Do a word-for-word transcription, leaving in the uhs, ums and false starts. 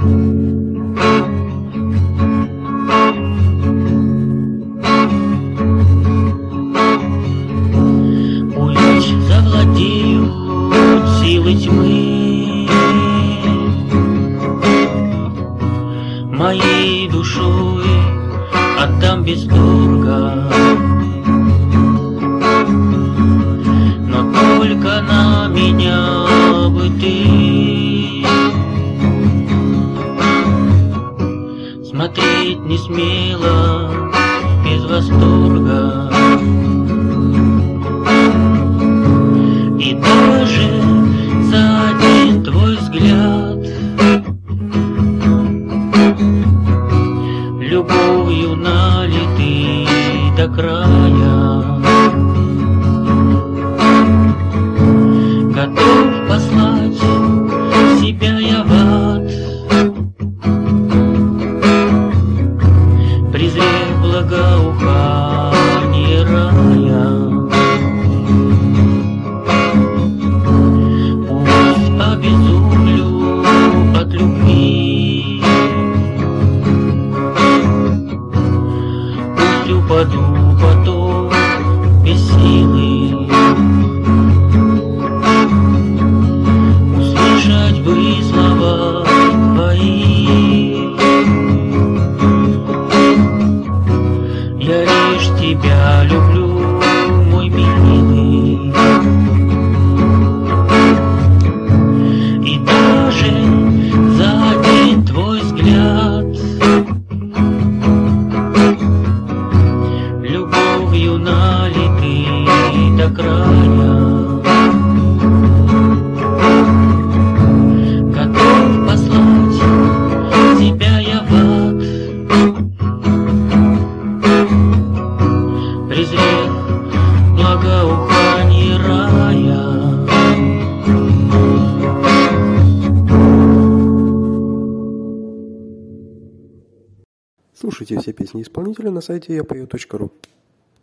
Пусть завладеют силы тьмы моей душой, отдам без торга, но только на меня бы ты смотреть не смела без восторга. И даже за один твой взгляд любовью налитый до края готов послать себя я в ад, презрев благоухание рая. Пусть обезумлю от любви, пусть упаду потом без силы, услышать бы слова твои. Я лишь тебя люблю, мой милый, и даже за один твой взгляд любовью налитый до края готов послать тебя я в ад, презрев благоухание рая. Слушайте все песни исполнителя на сайте я пою точка ру.